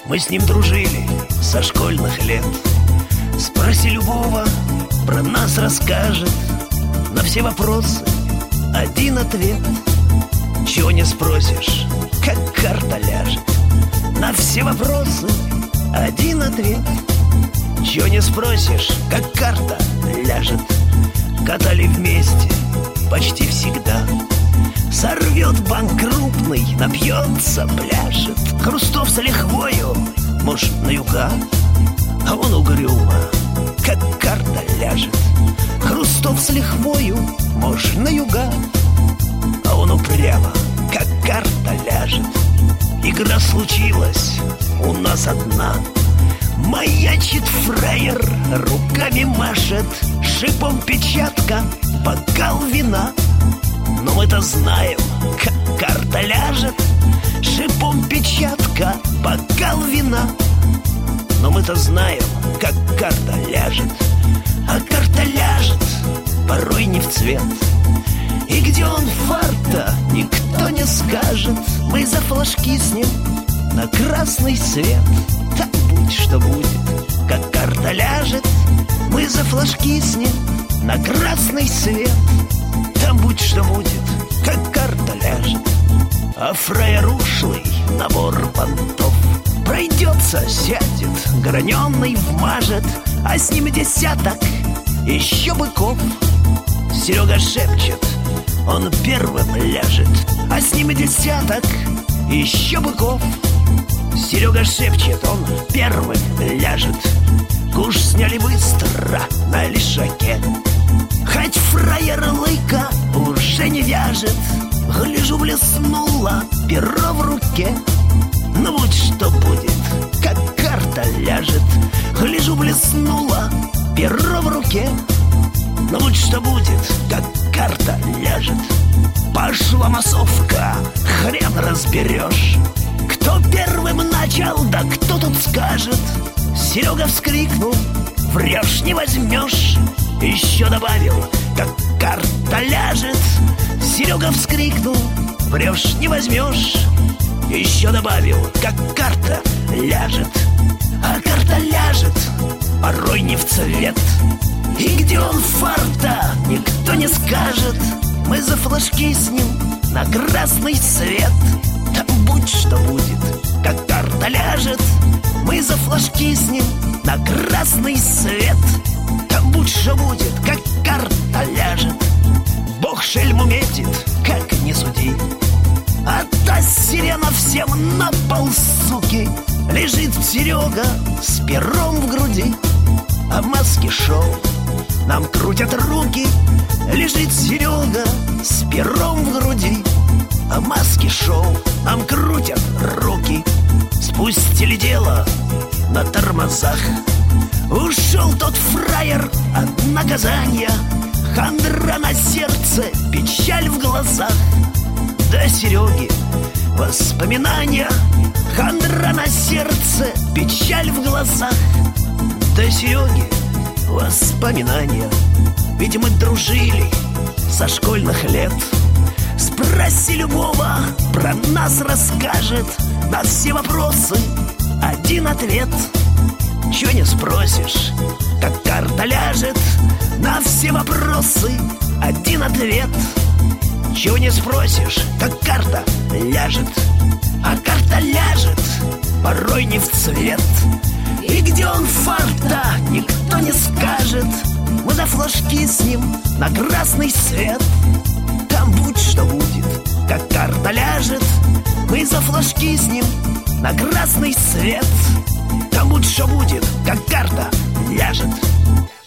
Мы с ним дружили со школьных лет. Спроси любого, про нас расскажет. На все вопросы один ответ. Чего не спросишь, как карта ляжет. На все вопросы один ответ. Чего не спросишь, как карта ляжет. Катали вместе почти всегда. Сорвет банк крупный, напьется, пляшет. Хрустов с лихвою, может, на юга. А он угрюмо, как карта ляжет. Хрустов с лихвою, может, на юга. А он упрямо, как карта ляжет. Игра случилась у нас одна. Маячит фраер, руками машет. Шипом печатка, бокал вина. Но мы-то знаем, как карта ляжет. Шипом печатка, бокал вина. Но мы-то знаем, как карта ляжет. А карта ляжет порой не в цвет. И где он фарта, никто не скажет. Мы за флажки с ним на красный свет. Так будь что будет, как карта ляжет. Мы за флажки с ним на красный свет. Там будь что будет, как карта ляжет. А фраер ушлый набор понтов пройдется, сядет, граненый вмажет. А с ним десяток еще быков. Серега шепчет, он первым ляжет. А с ним десяток еще быков. Серега шепчет, он первым ляжет. Куш сняли быстро на лишаке. Хоть фраер лыка уже не вяжет. Гляжу, блеснуло перо в руке. Ну вот что будет, как карта ляжет. Гляжу, блеснуло перо в руке. Ну вот что будет, как карта ляжет. Пошла массовка, хрен разберешь, кто первым начал, да кто тут скажет. Серега вскрикнул, врешь не возьмешь. Еще добавил, как карта ляжет. Серега вскрикнул, врешь не возьмешь. Еще добавил, как карта ляжет. А карта ляжет порой не в цвет. И где он фарта, никто не скажет. Мы за флажки с ним на красный свет. Там будь что будет, как карта ляжет. Мы за флажки с ним на красный свет. Там будь что будет, как карта ляжет. Бог шельму метит, как не суди. А та сирена всем на пол, суки. Лежит Серега с пером в груди. А маски шоу нам крутят руки. Лежит Серега с пером в груди. А маски шоу нам крутят руки. Спустили дело на тормозах. Ушел тот фраер от наказания. Хандра на сердце, печаль в глазах. До Сереги воспоминания. Хандра на сердце, печаль в глазах. До Сереги воспоминания. Ведь мы дружили со школьных лет. Спроси любого, про нас расскажет. На все вопросы один ответ. Чего не спросишь, как карта ляжет. На все вопросы один ответ. Чего не спросишь, как карта ляжет. А карта ляжет порой не в цвет. И где он фарта, никто не скажет. Мы за флажки с ним на красный свет. Там будь что будет, как карта ляжет. Мы за флажки с ним на красный свет. Там будь что будет, как карта ляжет.